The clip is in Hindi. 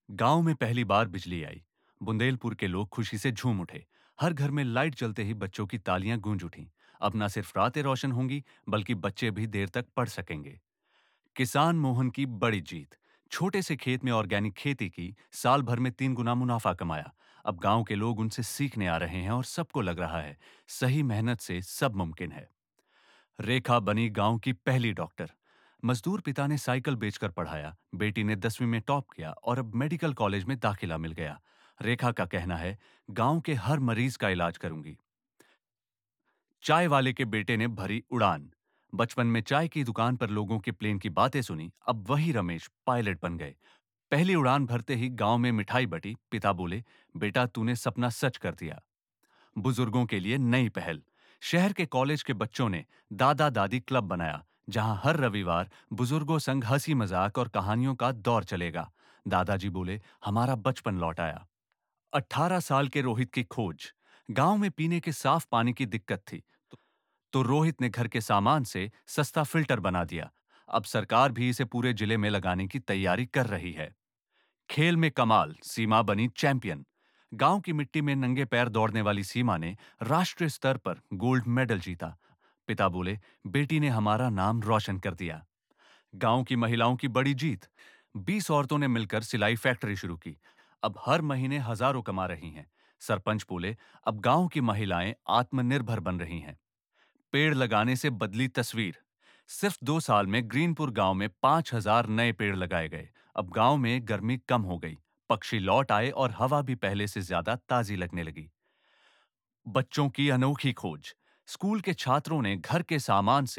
गांव में पहली बार बिजली आई। बुंदेलपुर के लोग खुशी से झूम उठे। हर घर में लाइट जलते ही बच्चों की तालियां गूंज उठीं। अब न सिर्फ रातें रोशन होंगी, बल्कि बच्चे भी देर तक पढ़ सकेंगे। किसान मोहन की बड़ी जीत। छोटे से खेत में ऑर्गेनिक खेती की, साल भर में 3 गुना मुनाफा कमाया। अब गांव के लोग उनसे सीखने आ रहे हैं और सबको लग रहा है सही मेहनत से सब मुमकिन है। रेखा बनी गांव की पहली डॉक्टर। मजदूर पिता ने साइकिल बेचकर पढ़ाया, बेटी ने 10वीं में टॉप किया और अब मेडिकल कॉलेज में दाखिला मिल गया। रेखा का कहना है, गांव के हर मरीज का इलाज करूंगी। चाय वाले के बेटे ने भरी उड़ान। बचपन में चाय की दुकान पर लोगों के प्लेन की बातें सुनी, अब वही रमेश पायलट बन गए। पहली उड़ान भरते ही गांव में मिठाई बटी। पिता बोले, बेटा तूने सपना सच कर दिया। बुजुर्गों के लिए नई पहल। शहर के कॉलेज के बच्चों ने दादा दादी क्लब बनाया, जहां हर रविवार बुजुर्गों संग हंसी मजाक और कहानियों का दौर चलेगा। दादाजी बोले, हमारा बचपन लौट आया। 18 साल के रोहित की खोज। गांव में पीने के साफ पानी की दिक्कत थी, तो रोहित ने घर के सामान से सस्ता फिल्टर बना दिया। अब सरकार भी इसे पूरे जिले में लगाने की तैयारी कर रही है। खेल में कमाल, सीमा बनी चैंपियन। गांव की मिट्टी में नंगे पैर दौड़ने वाली सीमा ने राष्ट्रीय स्तर पर गोल्ड मेडल जीता। पिता बोले, बेटी ने हमारा नाम रोशन कर दिया। गांव की महिलाओं की बड़ी जीत। 20 औरतों ने मिलकर सिलाई फैक्ट्री शुरू की। अब हर महीने हजारों कमा रही हैं। सरपंच बोले, अब गांव की महिलाएं आत्मनिर्भर बन रही हैं। पेड़ लगाने से बदली तस्वीर। सिर्फ 2 साल में ग्रीनपुर गांव में 5,000 नए पेड़ लगाए गए। अब गांव में गर्मी कम हो गई, पक्षी लौट आए और हवा भी पहले से ज्यादा ताजी लगने लगी। बच्चों की अनोखी खोज। स्कूल के छात्रों ने घर के सामान